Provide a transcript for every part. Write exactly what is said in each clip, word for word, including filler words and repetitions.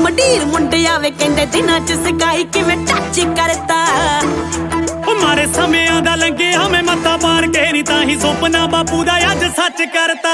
ਮੰਡੀਰ ਮੁੰਡੇ ਆਵੇ ਕਹਿੰਦੇ ਦਿਨਾਂ ਚ ਸਕਾਈ ਕਿਵੇਂ ਟੱਚ ਕਰਤਾ ਮਾਰੇ ਸਮਿਆਂ ਦਾ ਲੰਘਿਆ ਮੈਂ ਮੱਥਾ ਮਾਰ ਕੇ ਨਹੀਂ ਤਾਂ ਹੀ ਸੁਪਨਾ ਬਾਪੂ ਦਾ ਅੱਜ ਸੱਚ ਕਰਤਾ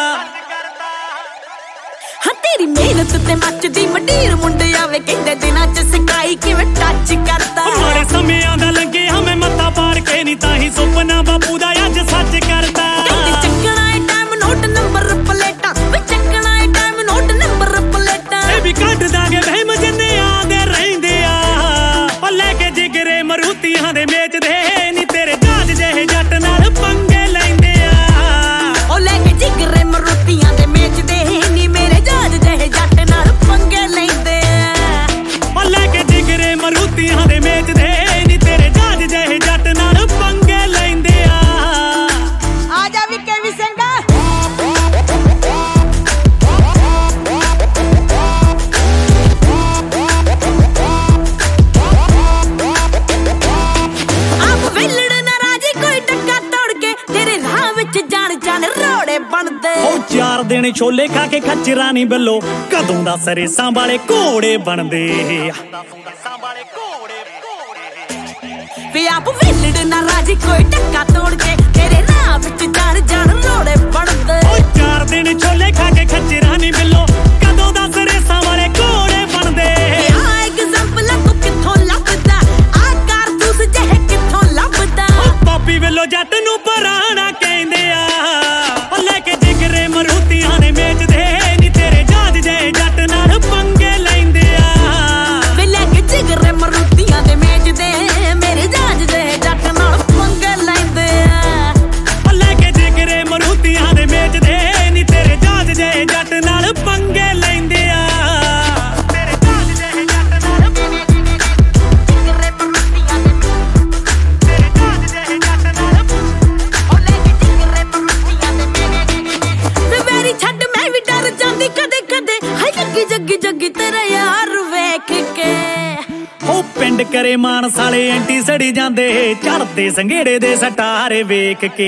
ਹਾਂ ਤੇਰੀ ਮਿਹਨਤ ਤੇ ਮੱਚਦੀ ਮੰਡੀਰ ਮੁੰਡੇ ਆਵੇ ਕਹਿੰਦੇ ਦਿਨਾਂ ਚ ਸਕਾਈ ਕਿਵੇਂ ਟੱਚ ਕਰਤਾ ਮਾਰੇ ਸਮਿਆਂ ਦਾ ਲੰਘਿਆ ਮੈਂ ਮੱਥਾ ਮਾਰ ਕੇ ਨਹੀਂ ਤਾਂ ਹੀ ਸੁਪਨਾ ਬਾਪੂ ਦਾ ਅੱਜ ਸੱਚ ਕਰਤਾ ਚੱਕਣਾ ਏ ਟਾਈਮ ਨੋਟ ਨੰਬਰ ਪਲੇਟਾਂ ਵੇ ਚੱਕਣਾ ਏ ਟਾਈਮ ਨੋਟ ਨੰਬਰ ਪਲੇਟਾਂ ਇਹ ਵੀ ਕੱਢ ਦਾਂਗੇ ਵਹਿਮ ਜਿੰਨੇ ਆਉਂਦੇ ਰਹਿੰਦੇ ਆ ਉਹ ਲੈ ਕੇ ਜਿਗਰੇ ਮਰੂਤੀਆਂ ਦੇ ਮੇਚਦੇ ਨੀ ਤੇਰੇ ਜਾਜ ਜਿਹੇ ਜੱਟ ਨਾਲ ਪੰਗੇ ਲੈਂਦੇ ਆ ਉਹ ਲੈ ਕੇ ਜਿਗਰੇ ਮਰੂਤੀਆਂ ਦੇ ਮੇਚਦੇ ਨੀ ਮੇਰੇ ਜਾਜ ਜਿਹੇ ਜੱਟ ਨਾਲ ਪੰਗੇ ਲੈਂਦੇ ਆ ਉਹ ਲੈ ਕੇ ਜਿਗਰੇ ਮਰੂਤੀਆਂ ਦੇ ਮੇਚਦੇ ਨੀ ਤੇਰੇ ਜਾਜ ਜਿਹੇ ਜੱਟ ਨਾਲ ਪੰਗੇ ਲੈਂਦੇ ਆ ਆ ਜਾ ਵੀ ਕੇ ਵੀ ਸਿੰਘਾ ਉਹ ਚਾਰ ਦਿਨ ਛੋਲੇ ਖਾ ਕੇ ਖੱਚਰਾਂ ਨਹੀਂ ਬੱਲੋ ਕਦੋਂ ਦਾ ਸਰੇਸਾਂ ਵਾਲੇ ਘੋੜੇ ਬਣਦੇ ਵੇ ਆਪ ਵਿਲੜ ਨਾ ਰਾਜੀ ਕੋਈ ਟੱਕਾ ਤੋੜ ਕੇ ਤੇਰੇ ਰਾਹ ਵਿੱਚ ਜਾਣ ਜਾਣ ਰੋੜੇ ਬਣਦੇ ਉਹ ਚਾਰ ਦਿਨ ਛੋਲੇ ਖਾ ਕੇ ਖੱਚਰਾਂ ਨਹੀਂ ਬੱਲੋ ਕਦੋਂ ਦਾ ਸਰੇਸਾਂ ਵਾਲੇ ਘੋੜੇ ਬਣਦੇ ਆ ਐਗਜ਼ਾਮਪਲ ਤੂੰ ਕਿੱਥੋਂ ਲੱਭਦਾ ਆ ਕਾਰਤੂਸ ਜਿਹੇ ਕਿੱਥੋਂ ਲੱਭਦਾ ਉਹ ਪਾਪੀ ਵੱਲੋਂ ਜੱਟ ਨੂੰ ਪੁਰਾਣਾ ਕਹਿੰਦੇ ਆ ਉਹ ਲੈ ਕੇ ਜਿਗਰੇ ਮਰੂਤੀਆਂ ਨੇ ਮੇਚਦੇ ਨੀ ਤੇਰੇ ਜਾਜ ਜਿਹੇ ਜੱਟ ਨਾਲ ਪੰਗੇ ਲੈਂਦੇ ਆ ਵੇ ਲੈ ਕੇ ਜਿਗਰੇ ਮਰੂਤੀਆਂ ਦੇ ਮੇਚਦੇ ਮੇਰੇ ਜਾਜ ਜਿਹੇ ਜੱਟ ਨਾਲ ਪੰਗੇ ਲੈਂਦੇ ਆ ਉਹ ਲੈ ਕੇ ਜਿਗਰੇ ਮਰੂਤੀਆਂ ਦੇ ਮੇਚਦੇ ਨੀ ਤੇਰੇ ਜਾਜ ਜਿਹੇ ਜੱਟ ਨਾਲ ਪੰਗੇ ਲੈਂਦੇ ਆ ਤੇਰੇ ਜਾਜ ਜਿਹੇ ਜੱਟ ਨਾਲ ਜਿਗਰੇ ਮਰੂਤੀਆਂ ਦੇ ਤੇਰੇ ਜਾਜ ਜਿਹੇ ਜੱਟ ਨਾਲ ਉਹ ਲੈ ਕੇ ਜਿਗਰੇ ਮਰੂਤੀਆਂ ਦੇ ਵੇ ਮੇਰੀ ਛੱਡ ਮੈਂ ਵੀ ਡਰ ਜਾਂਦੀ ਕਦੇ ਕਦੇ ਹਾਏ ਜੱਗੀ ਜੱਗੀ ਜੱਗੀ ਤੇਰਾ ਯਾਰ ਵੇਖ ਕੇ ਉਹ ਪਿੰਡ ਕਰੇ ਮਾਨਸ ਵਾਲੇ ਐਂਟੀ ਸੜੀ ਜਾਂਦੇ ਚੜਦੇ ਸੰਘੇੜੇ ਦੇ ਸਟਾਰੇ ਵੇਖ ਕੇ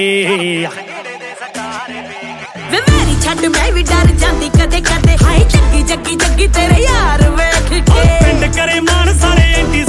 ਵੇ ਮੇਰੀ ਛੱਡ ਮੈਂ ਵੀ ਡਰ ਜਾਂਦੀ ਕਦੇ ਕਦੇ ਹਾਏ ਜੱਗੀ ਜੱਗੀ ਜੱਗੀ ਤੇਰੇ ਯਾਰ ਵੇਖ ਕੇ ਪਿੰਡ ਕਰੇ ਮਾਨਸ ਵਾਲੇ ਐਂਟੀ